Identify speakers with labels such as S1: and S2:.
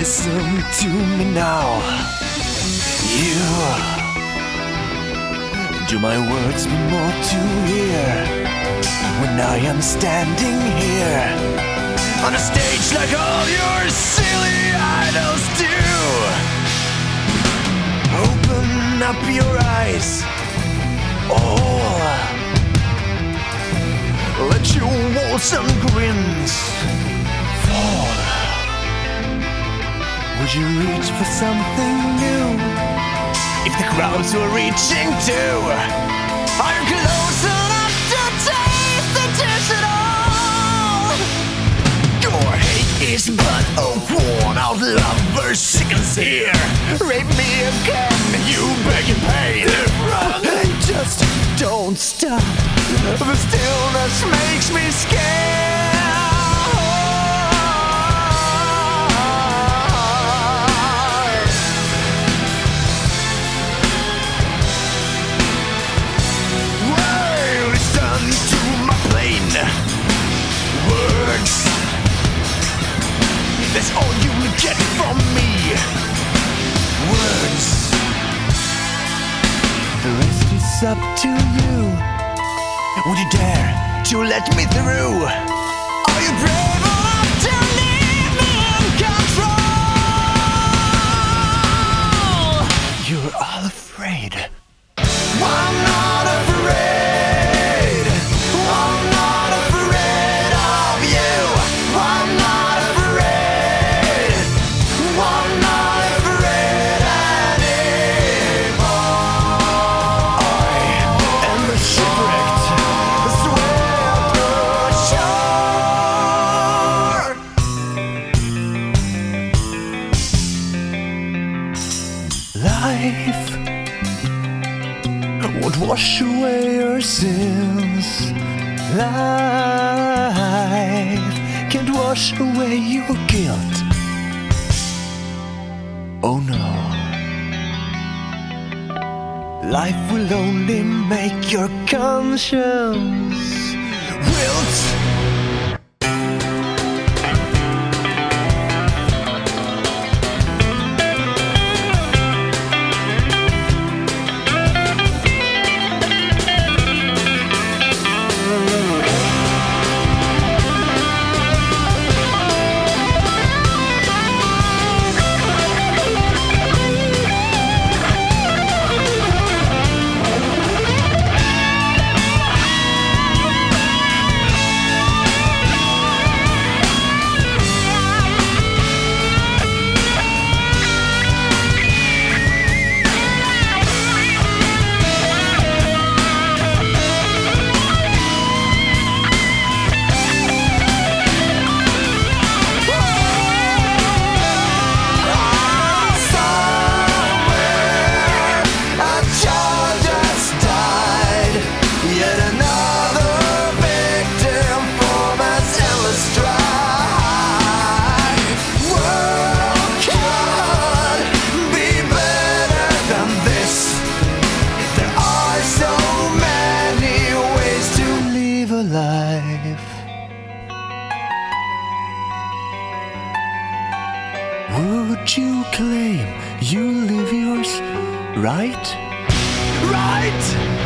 S1: Listen to me now. You do my words mean more to hear when I am standing here on a stage like all your silly idols do? Open up your eyes, oh, let your walls and grins fall. Would you reach for something new if the crowds were reaching too? Are you close enough to taste the dish at all? Your hate is but a worn-out lover sickens here. Rape me again, you beg and pay. Run and just don't stop. The stillness makes me scared. Words, that's all you get from me. Words, the rest is up to you. Would you dare to let me through? Are you brave enough to leave me in control? You're all afraid. I'm not afraid. Life won't wash away your sins. Life can't wash away your guilt. Oh no. Life will only make your conscience wilt. Would you claim you live yours right? Right!